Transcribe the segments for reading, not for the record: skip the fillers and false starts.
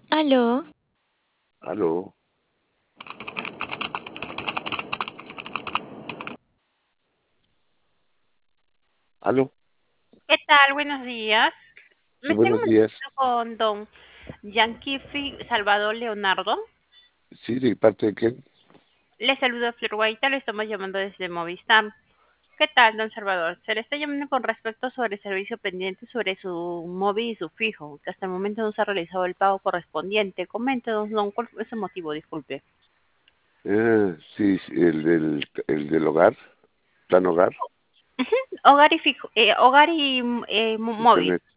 Aló, Aló, aló, ¿Qué tal? Buenos días. sí, Me estoy buenos días. comunicando con don Yanquifi Salvador Leonardo. Sí, ¿de parte de quién? Le saludo Flor Guaita, le estamos llamando desde Movistar. ¿Qué tal, don Salvador? Se le está llamando con respecto sobre el servicio pendiente sobre su móvil y su fijo, que hasta el momento no se ha realizado el pago correspondiente. Coméntenos, don, ¿cuál fue ese motivo? Disculpe. Sí, sí, el del hogar, plan hogar, Ujú. Hogar y fijo, hogar y móvil. internet,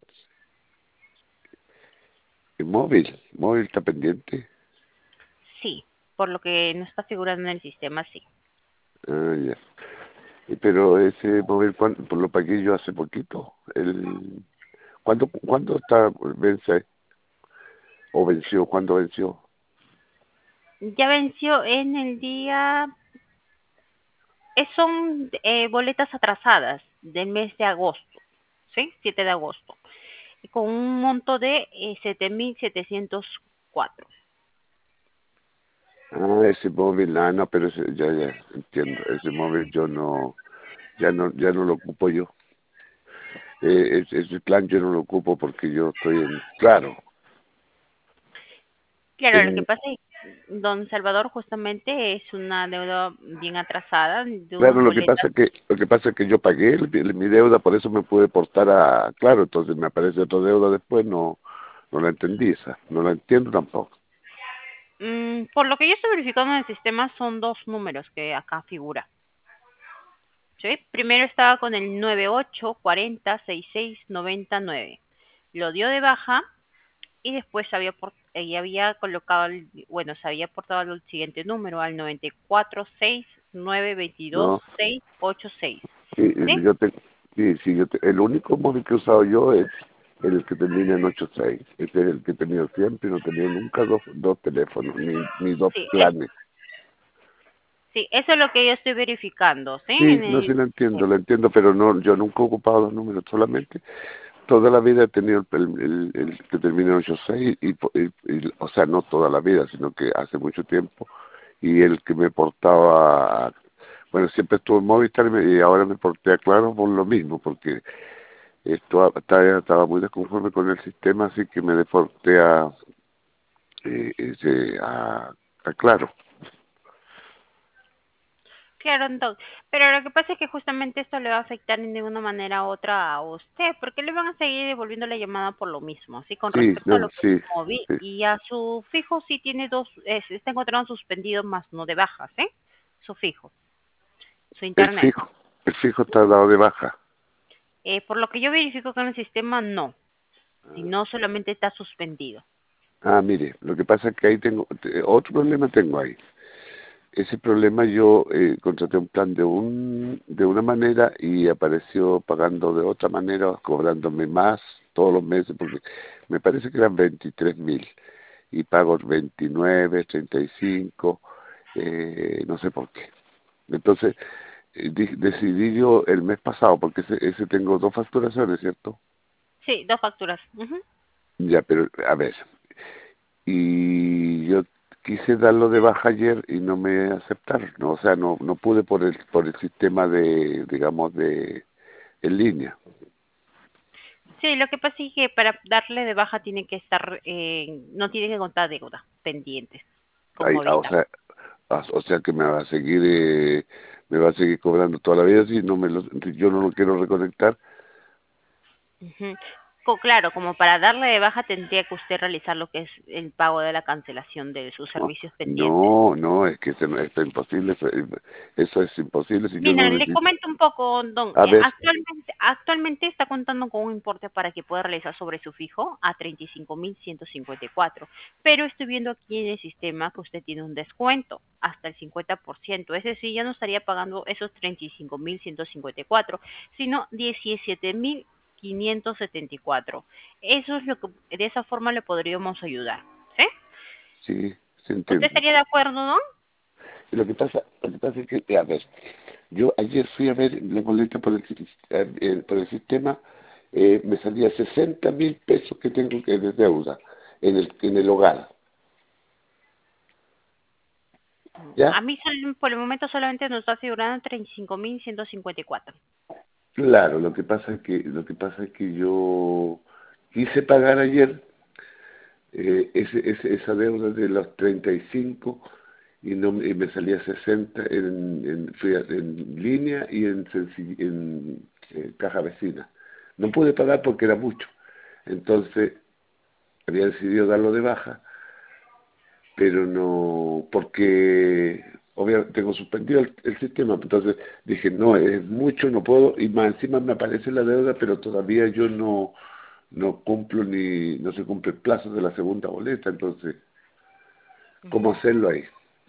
móvil está pendiente. Sí, por lo que no está figurando en el sistema, sí. Ah, ya. Pero ese móvil, pues lo pagué yo hace poquito. ¿Cuándo vence o venció? ¿Cuándo venció? Ya venció en el día. Son boletas atrasadas del mes de agosto, ¿sí? 7 de agosto, con un monto de 7.704. Ese móvil, no, pero ya entiendo. Ese móvil yo no, ya no lo ocupo yo. Ese plan yo no lo ocupo porque yo estoy claro. Claro, lo que En, pasa es que don Salvador justamente es una deuda bien atrasada de Claro, unas boletas. lo que pasa es que yo pagué mi deuda, por eso me pude portar claro, entonces me aparece otra deuda después, no la entendí esa, no la entiendo tampoco. Por lo que yo estoy verificando en el sistema son dos números que acá figura, ¿sí? Primero estaba con el 98406699. Lo dio de baja y después y había colocado, bueno, se había aportado el siguiente número al 946922 No, 686. y, ¿Sí? y yo te, sí, el único móvil que he usado yo es el que termina en 86, ese es el que he tenido siempre, no he tenido nunca dos teléfonos, ni dos Sí, planes. sí, eso es lo que yo estoy verificando, ¿sí? Sí, En no, sí el sistema. lo entiendo, pero no, yo nunca he ocupado los números, solamente toda la vida he tenido el que termina en 86 o sea, no toda la vida, sino que hace mucho tiempo, y el que me portaba, bueno, siempre estuve en Movistar y ahora me porté a Claro por lo mismo, porque estaba muy desconforme con el sistema, así que me deporté a Claro. Claro, entonces, pero lo que pasa es que justamente esto le va a afectar de una manera u otra a usted, porque le van a seguir devolviendo la llamada por lo mismo, ¿sí? Con Sí, respecto a no, lo que es sí, móvil sí. y a su fijo sí tiene dos, se está encontrando suspendido más no de bajas, ¿sí? Su fijo, su El internet. fijo, el fijo está dado de baja. Por lo que yo verifico con el sistema, no, sino solamente está suspendido. Mire, lo que pasa es que ahí otro problema tengo ahí. Ese problema yo contraté un plan de una manera y apareció pagando de otra manera, cobrándome más todos los meses, porque me parece que eran 23.000 y pago 29, 35, no sé por qué. Entonces decidí yo el mes pasado, porque ese tengo dos facturaciones, ¿cierto? Sí, dos facturas. Ujú. Ya, pero a ver, y yo quise darlo de baja ayer y no me aceptaron, ¿no? O sea, no pude por el sistema digamos, en línea. Sí, lo que pasa es que para darle de baja tiene que estar, no tiene que contar deuda pendientes con O Movistar. sea, o sea que me va a seguir cobrando toda la vida si si yo no lo quiero reconectar. Ujú. Claro, como para darle de baja tendría que usted realizar lo que es el pago de la cancelación de sus No, servicios pendientes. es que esto es imposible, eso es imposible si yo Mira, no le necesito. comento un poco, don. A ver, Actualmente está contando con un importe para que pueda realizar sobre su fijo a 35.154, pero estoy viendo aquí en el sistema que usted tiene un descuento hasta el 50%, es decir, ya no estaría pagando esos 35.154, sino 17.574. Eso es lo que de esa forma le podríamos ayudar, ¿sí? sí, se ¿Usted entiende. estaría de acuerdo, no? Lo que pasa es que, a ver, yo ayer fui a ver la boleta por el sistema, me salía 60.000 pesos que tengo que de deuda. en el hogar, A ¿ya? mí por el momento solamente nos está figurando 35.154. Claro, lo que pasa es que yo quise pagar ayer esa deuda de los 35 y no y me salía 60 en línea y en caja vecina. No pude pagar porque era mucho. Entonces había decidido darlo de baja, pero no, porque obviamente tengo suspendido el sistema, entonces dije, no, es mucho, no puedo, y más encima me aparece la deuda, pero todavía yo no cumplo no se cumple el plazo de la segunda boleta, entonces, ¿cómo Ujú. hacerlo ahí?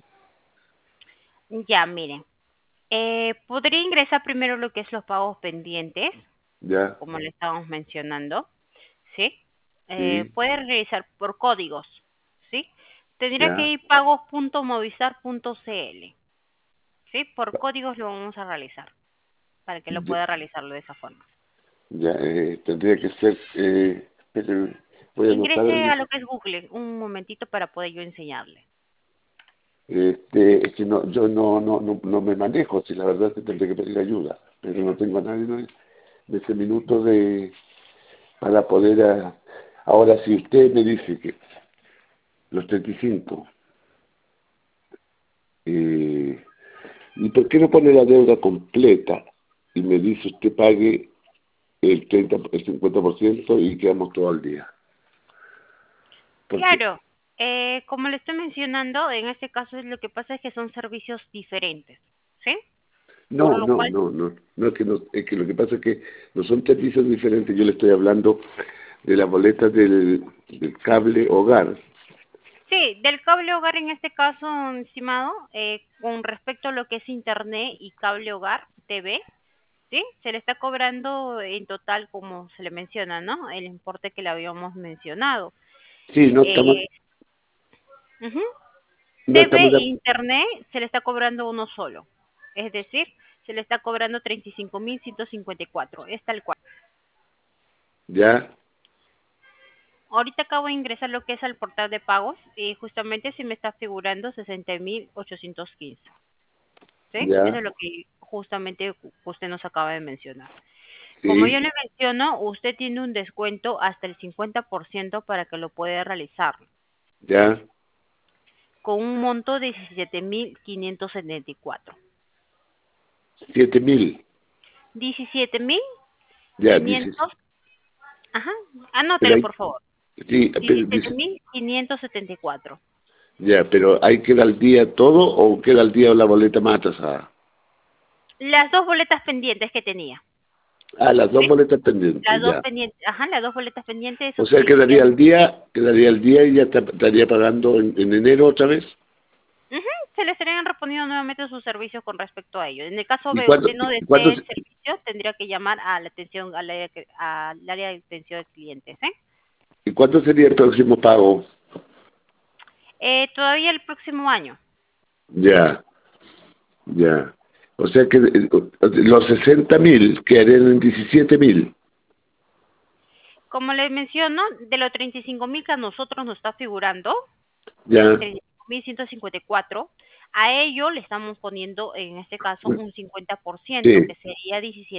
Ya, miren. Podría ingresar primero lo que es los pagos pendientes, ¿Ya? como le estábamos mencionando, ¿sí? Sí, Puede revisar por códigos, ¿sí? Tendría que ya, ir pagos.movistar.cl, ¿sí? Por códigos lo vamos a realizar, para que lo ya, pueda realizarlo de esa forma. ya, tendría que ser, pero voy a anotar Ingrese a lo que es Google un momentito para poder yo enseñarle. es que no, yo no me manejo, si la verdad es que tendré que pedir ayuda, pero no tengo a nadie de ese minuto para poder... ahora, si usted me dice que los 35, eh, ¿y por qué no pone la deuda completa? Y me dice usted pague el 50% y quedamos todo al día. Porque, Claro, como le estoy mencionando, en este caso lo que pasa es que son servicios diferentes, ¿sí? Por lo cual, no es que lo que pasa es que no son servicios diferentes, yo le estoy hablando de la boleta del cable hogar. sí, del cable hogar en este caso, estimado, con respecto a lo que es internet y cable hogar, TV, ¿sí? Se le está cobrando en total, como se le menciona, ¿no? El importe que le habíamos mencionado. Sí, Eh, ujú. no TV estamos e internet se le está cobrando uno solo. Es decir, se le está cobrando 35.154. Es tal cual. ya, Ahorita acabo de ingresar lo que es al portal de pagos y justamente sí me está figurando 60.815. ¿Sí? Eso ya, es lo que justamente usted nos acaba de mencionar. Como yo sí, le menciono, usted tiene un descuento hasta el 50% para que lo pueda realizar, ya, con un monto de 17.574. 7.000, ya, dices, 17.500. Ajá, pero anótelo hay, por favor. sí, pero diecisiete dice, mil quinientos setenta y cuatro. ya, pero ¿hay que dar al día todo o queda al día la boleta más atrasada? Las dos boletas pendientes que tenía, Ah, las dos ¿sí? boletas pendientes, Las dos ya. pendientes, ajá, las dos boletas pendientes, O eso sea, quedaría al día y ya estaría pagando en enero otra vez. ujú, se le estarían respondiendo nuevamente sus servicios con respecto a ello. En el caso ¿Y de usted no cuándo, desee el servicio, tendría que llamar a la atención, al área de atención de clientes, ¿eh? y cuándo sería el próximo pago? Todavía el próximo año. Ya, ya. O sea que los 60.000 quedarían en 17.000. Como les menciono, de los 35.000 que a nosotros nos está figurando, ¿sí? Ya, 35.154. A ello le estamos poniendo, en este caso, un 50%, sí. que sería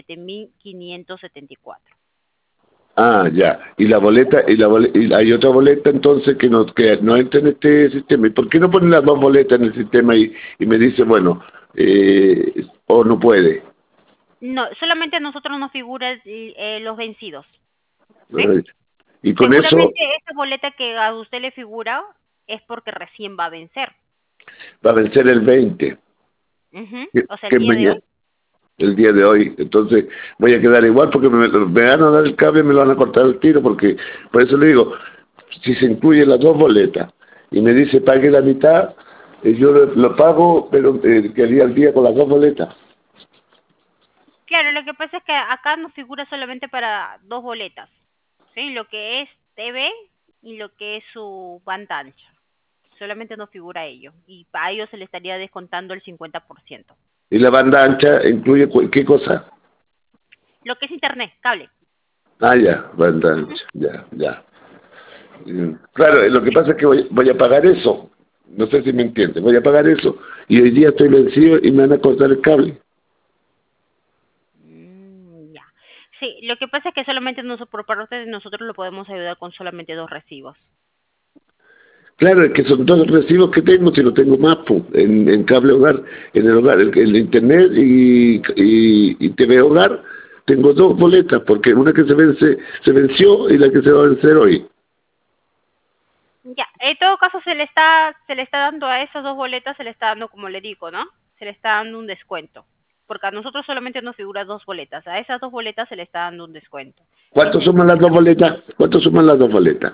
17.574. Ah, ya. Y hay otra boleta entonces que no entra en este sistema. ¿Y por qué no ponen las dos boletas en el sistema y me dice, bueno, o no puede? No, solamente a nosotros nos figuran los vencidos, ¿sí? Ay, y con eso Seguramente esa boleta que a usted le figura es porque recién va a vencer. va a vencer el 20, Ujú. que, O sea, el que es día de hoy. mañana, el día de hoy. Entonces voy a quedar igual porque me van a dar el cable y me lo van a cortar el tiro, porque por eso le digo, si se incluyen las dos boletas y me dice pague la mitad, yo lo pago, pero quedaría al día con las dos boletas. Claro, lo que pasa es que acá nos figura solamente para dos boletas, ¿sí? Lo que es TV y lo que es su banda ancha. Solamente nos figura ello. Y a ellos se le estaría descontando el 50%. Y la banda ancha incluye qué cosa. Lo que es internet, cable. Ah, ya, banda Ujú. ancha, ya, ya. Claro, lo que pasa es que voy a pagar eso. No sé si me entiendes. Voy a pagar eso y hoy día estoy vencido y me van a cortar el cable. Ya. Sí, lo que pasa es que solamente nosotros, por parte de nosotros lo podemos ayudar con solamente 2 recibos. Claro, es que son dos recibos que tengo, si no tengo más, pues, en cable hogar, en el hogar, el internet y TV hogar, tengo dos boletas, porque una que se venció y la que se va a vencer hoy. Ya, en todo caso se le está dando a esas 2 boletas, se le está dando, como le digo, ¿no? Se le está dando un descuento. Porque a nosotros solamente nos figura 2 boletas. A esas 2 boletas se le está dando un descuento. ¿Cuánto Dice suman las dos boletas? ¿Cuánto suman las dos boletas?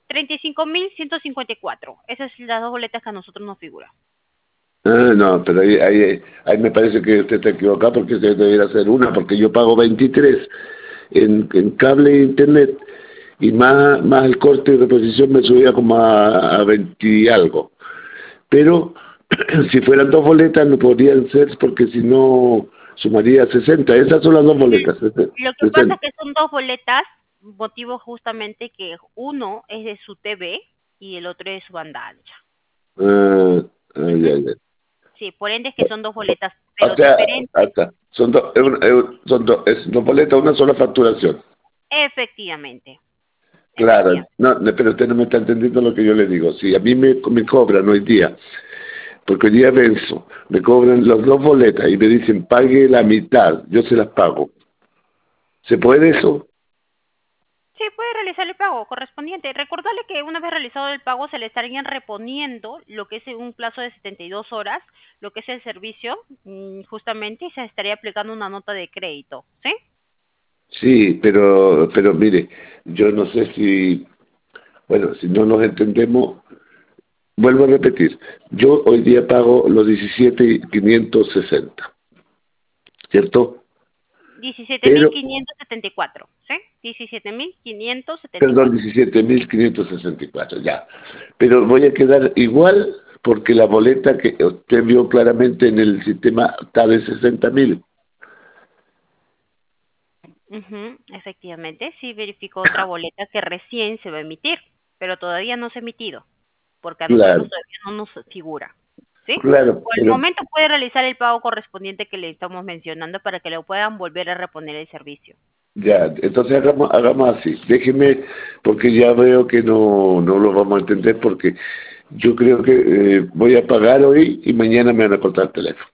35.154. Esas son las 2 boletas que a nosotros nos figuran. Ah, no, pero ahí me parece que usted está equivocado porque usted debería hacer una, porque yo pago 23 en cable e internet y más el corte de reposición me subía como a 20 y algo. Pero si fueran dos boletas no podrían ser porque si no sumaría 60. Esas son las dos boletas, Lo que pasa 60. es que son 2 boletas, motivo justamente que uno es de su TV y el otro es de su banda ancha. Ah, ah, Ujú. ya, ya. Sí, por ende es que son 2 boletas, O pero sea, diferentes. hasta, es dos boletas, una sola facturación. Efectivamente, Claro, efectivamente. pero usted no me está entendiendo lo que yo le digo. Si a mí me cobran hoy día, porque hoy día venzo, me cobran las dos boletas y me dicen pague la mitad, yo se las pago. ¿Se puede eso? Sí, puede realizar el pago correspondiente. Recordarle que una vez realizado el pago se le estarían reponiendo lo que es en un plazo de 72 horas, lo que es el servicio, justamente, y se estaría aplicando una nota de crédito, ¿sí? Sí, pero mire, yo no sé si, bueno, si no nos entendemos, vuelvo a repetir, yo hoy día pago los 17.560, ¿cierto? Diecisiete mil Pero, quinientos setenta y cuatro, ¿sí? 17.574. perdón, 17.564, ya. Pero voy a quedar igual porque la boleta que usted vio claramente en el sistema está de 60.000. Ujú, efectivamente, sí verificó otra boleta que recién se va a emitir, pero todavía no se ha emitido, porque a nosotros Claro, todavía no nos figura, ¿sí? claro, Por el pero momento puede realizar el pago correspondiente que le estamos mencionando para que le puedan volver a reponer el servicio. ya, entonces hagamos así, déjeme, porque ya veo que no lo vamos a entender, porque yo creo que voy a pagar hoy y mañana me van a cortar el teléfono.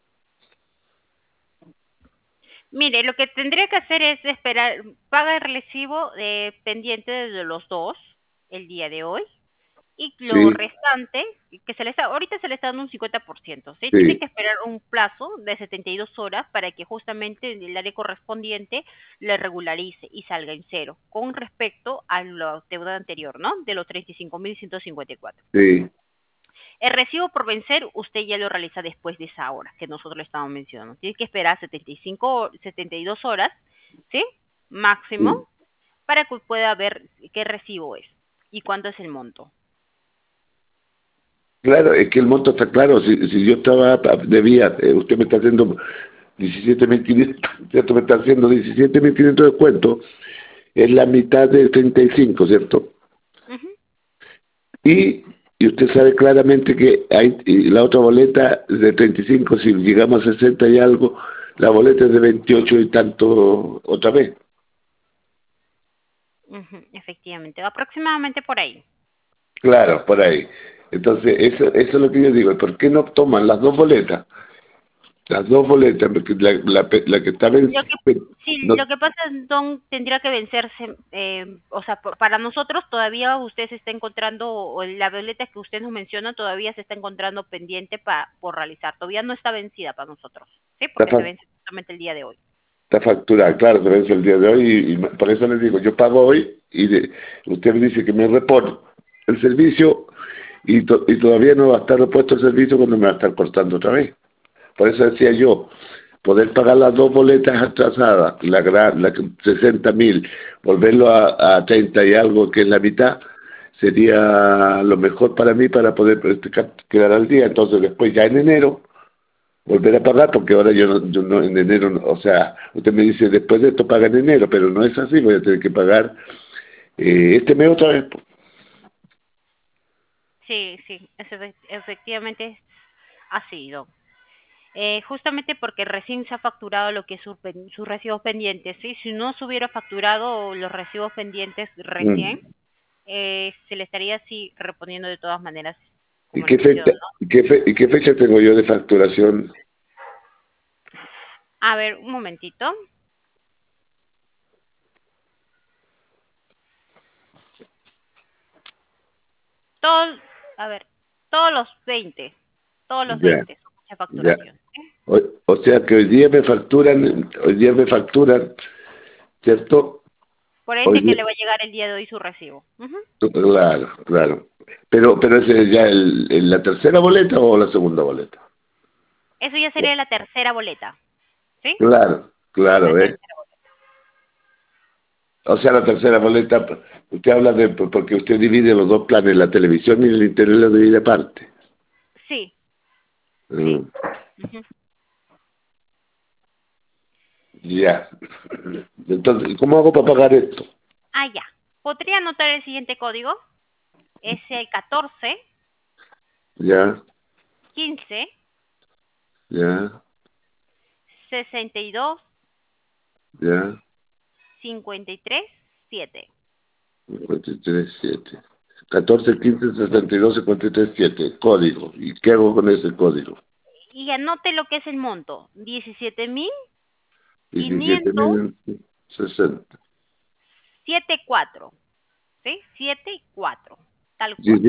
Mire, lo que tendría que hacer es esperar, paga el recibo pendiente de los dos el día de hoy y lo Sí, restante, que se le está, ahorita se le está dando un 50%, ¿sí? Tiene sí, que esperar un plazo de 72 horas para que justamente el área correspondiente le regularice y salga en cero con respecto a la deuda anterior, ¿no? De los 35.154. sí, El recibo por vencer usted ya lo realiza después de esa hora que nosotros le estamos mencionando. Tiene que esperar 72 horas, ¿sí? Máximo, sí. para que pueda ver qué recibo es y cuánto es el monto. Claro, es que el monto está claro, si yo debía, usted me está haciendo 17.500, ¿cierto? Me está haciendo 17.500 de descuento, es la mitad de 35, ¿cierto? Ujú. Y, y usted sabe claramente que hay y la otra boleta de 35, si llegamos a 60 y algo, la boleta es de 28 y tanto otra vez. Ujú, efectivamente, aproximadamente por ahí. Claro, por ahí. Entonces, eso es lo que yo digo. ¿Por qué no toman las dos boletas? Las dos boletas, porque la que está Lo que sí, no, lo que pasa es Don tendría que vencerse, o sea, para nosotros todavía usted se está encontrando, o la boleta que usted nos menciona todavía se está encontrando pendiente por realizar, todavía no está vencida para nosotros, ¿sí? está, Porque se vence justamente el día de hoy. está facturada, claro, se vence el día de hoy y por eso les digo, yo pago hoy y usted me dice que me repone el servicio y todavía no va a estar repuesto el servicio cuando me va a estar cortando otra vez. Por eso decía yo, poder pagar las dos boletas atrasadas, la 60.000, volverlo a 30 y algo, que es la mitad, sería lo mejor para mí para poder quedar al día. Entonces después ya en enero volver a pagar, porque ahora yo no en enero, o sea, usted me dice después de esto paga en enero, pero no es así, voy a tener que pagar este mes otra vez. Sí, sí, efectivamente ha sido. Justamente porque recién se ha facturado lo que es sus recibos pendientes, ¿sí? Si no se hubiera facturado los recibos pendientes recién, Mm. se le estaría así reponiendo de todas maneras, ¿Y como le qué menciono, fecha, ¿no? y qué fecha tengo yo de facturación? A ver, un momentito. Todos, a ver, todos los 20, todos los Ya, 20 son mucha ya. facturación, ¿sí? O sea que hoy día me facturan, ¿cierto? Por Hoy ende que día, le va a llegar el día de hoy su recibo. Ujú. claro, claro. Pero ese es ya la tercera boleta o la segunda boleta. Eso ya sería la tercera boleta, ¿sí? Claro, La claro, ¿eh? tercera boleta. O sea, la tercera boleta, usted habla de, porque usted divide los dos planes, la televisión y el internet lo divide aparte. Sí, sí. Mm, Ujú. ya. Entonces, ¿cómo hago para pagar esto? Ah, ya. ¿Podría anotar el siguiente código? Es el 14 Ya, 15 ya, 62 ya. 53 7. 53.7. 14, 15, 62, 53, 7. Código. ¿Y qué hago con ese código? Y anote lo que es el monto. 17.574. 17.060. ¿Sí? 74. Tal cual.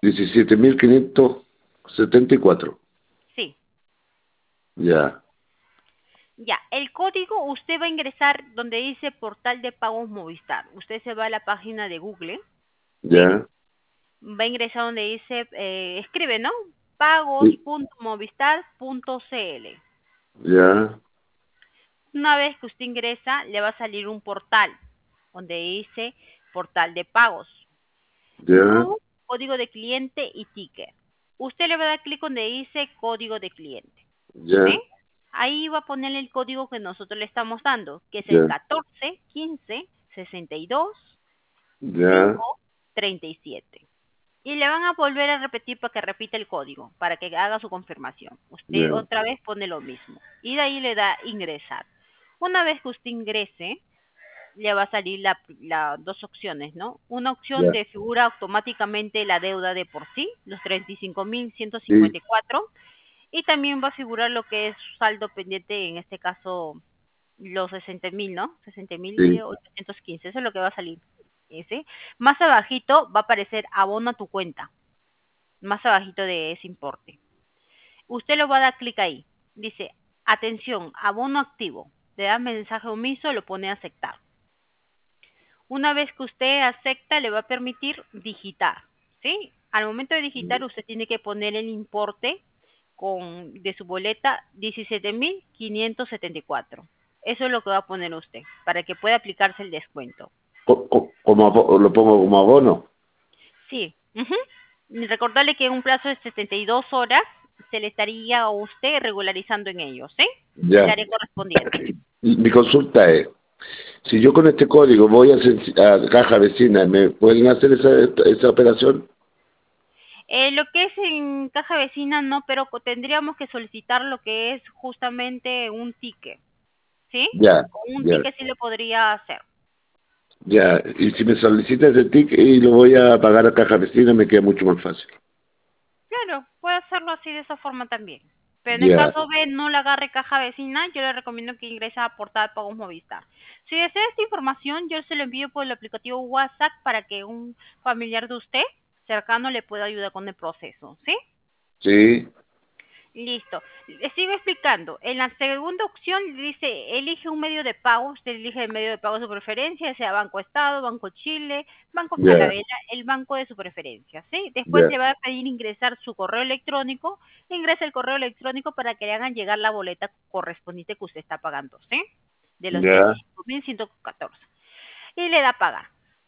17.574. Sí. Ya, Ya, el código usted va a ingresar donde dice portal de pagos Movistar. Usted se va a la página de Google, ¿sí? ya, Va a ingresar donde dice, escribe, ¿no? sí, pagos.movistar.cl. ya, Una vez que usted ingresa, le va a salir un portal donde dice portal de pagos. ya, RU, código de cliente y ticket. Usted le va a dar clic donde dice código de cliente, ¿sí? ya, Ahí va a poner el código que nosotros le estamos dando, que es el ya, 14 15 62 ya, 5 37. Y le van a volver a repetir para que repita el código, para que haga su confirmación. Usted ya, otra vez pone lo mismo. Y de ahí le da ingresar. Una vez que usted ingrese, le va a salir las dos opciones, ¿no? Una opción ya. de figura automáticamente la deuda de por sí, los Sí, 35.154, y también va a figurar lo que es su saldo pendiente, en este caso los 60.000, ¿no? sesenta mil sí. 815, eso es lo que va a salir. Ese. Más abajito va a aparecer abono a tu cuenta, más abajito de ese importe. Usted lo va a dar clic ahí. Dice, atención, abono activo. Le da mensaje omiso, lo pone a aceptar. Una vez que usted acepta, le va a permitir digitar, ¿sí? Al momento de digitar, usted tiene que poner el importe de su boleta 17.574. Eso es lo que va a poner usted, para que pueda aplicarse el descuento. Lo pongo como abono. Sí. Ujú. Y recordarle que en un plazo de 72 horas se le estaría a usted regularizando en ellos, ¿sí? El Ya. área correspondiente. Mi consulta es, si yo con este código voy a caja vecina, ¿me pueden hacer esa operación? Lo que es en caja vecina no, pero tendríamos que solicitar lo que es justamente un ticket, ¿sí? Ya, Con un ya, ticket sí le podría hacer. ya. Y si me solicita ese ticket y lo voy a pagar a caja vecina, me queda mucho más fácil. Claro, puede hacerlo así de esa forma también. Pero en el Ya, caso de no le agarre caja vecina, yo le recomiendo que ingrese a portal Pagos Movistar. Si desea esta información, yo se lo envío por el aplicativo WhatsApp para que un familiar de usted cercano le pueda ayudar con el proceso, ¿sí? sí, Listo. Le sigo explicando. En la segunda opción dice, elige un medio de pago. Usted elige el medio de pago de su preferencia, sea Banco Estado, Banco Chile, Banco ya, Falabella, el banco de su preferencia, ¿sí? Después ya, le va a pedir ingresar su correo electrónico. Ingresa el correo electrónico para que le hagan llegar la boleta correspondiente que usted está pagando, ¿sí? De los ya, 35.114. Y le da pagar.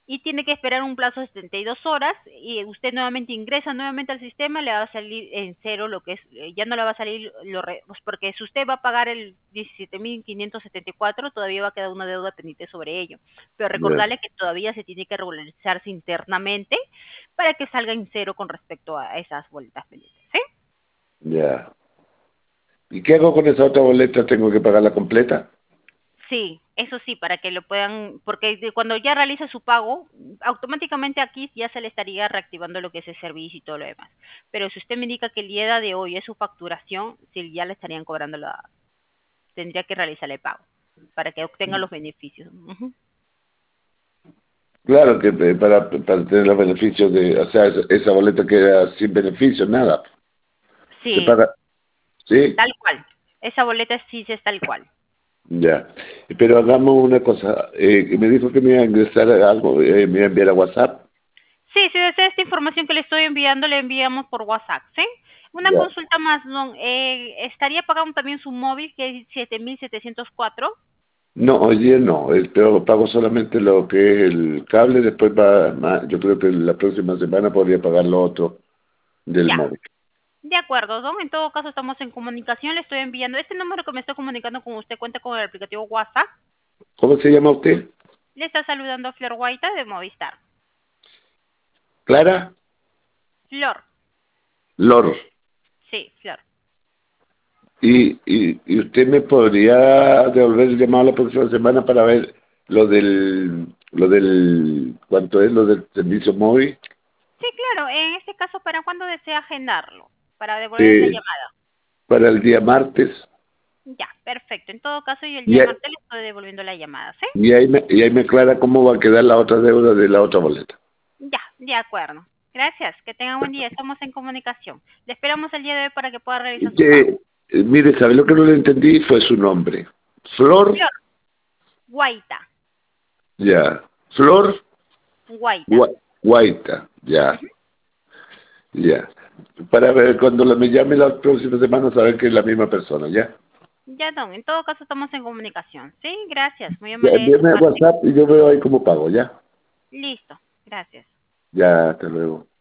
y tiene que esperar un plazo de 72 horas y usted nuevamente ingresa nuevamente al sistema, le va a salir en cero lo que es, ya no le va a salir pues porque si usted va a pagar el 17.574 todavía va a quedar una deuda pendiente sobre ello. Pero Ya, recordarle que todavía se tiene que regularizarse internamente para que salga en cero con respecto a esas boletas pendientes, ¿sí? ya. ¿Y qué hago con esa otra boleta? ¿Tengo que pagarla completa? Sí, eso sí, para que lo puedan, porque cuando ya realice su pago, automáticamente aquí ya se le estaría reactivando lo que es el servicio y todo lo demás. Pero si usted me indica que el día de hoy es su facturación, sí, ya le estarían cobrando tendría que realizar el pago para que obtenga los beneficios. Ujú. Claro que para tener los beneficios de, o sea, esa boleta queda sin beneficios, nada. Se Sí, paga, ¿sí? tal cual. Esa boleta sí es tal cual. Ya. Pero hagamos una cosa. Me dijo que me iba a ingresar algo, me iba a enviar a WhatsApp. Sí, si desea esta información que le estoy enviando, le enviamos por WhatsApp, ¿sí? Una Ya. consulta más, don. ¿Estaría pagando también su móvil, que es 7.704? No, hoy día no. Pero pago solamente lo que es el cable. Después va, yo creo que la próxima semana podría pagar lo otro del Ya, móvil. de acuerdo, don. En todo caso, estamos en comunicación. Le estoy enviando este número que me estoy comunicando con usted. Cuenta con el aplicativo WhatsApp. ¿Cómo se llama usted? Le está saludando Flor Guaita de Movistar. Clara Flor, Lor. sí, Flor. Y usted me podría devolver el llamado la próxima semana para ver ¿cuánto es lo del servicio móvil? Sí, claro. En este caso, ¿para cuándo desea agendarlo? Para devolver la Eh, llamada. para el día martes. Ya, perfecto. En todo caso, yo el Y, día ahí- martes le estoy devolviendo la llamada, ¿sí? y ahí me aclara cómo va a quedar la otra deuda de la otra boleta. Ya, de acuerdo. Gracias. Que tenga buen día. Estamos en comunicación. Le esperamos el día de hoy para que pueda realizar su pago. Mire, ¿sabe lo que no le entendí? Fue su nombre. Flor, Flor, Guaita. ya. Flor Guaita. Guaita, ya, Ujú. ya. Para ver, cuando me llame la próxima semana, saber que es la misma persona, ¿ya? Ya, don. En todo caso, estamos en comunicación. Sí, gracias. Muy Ya, amable de su envíame parte. WhatsApp y yo veo ahí cómo pago, ¿ya? Listo. Gracias. Ya, hasta luego.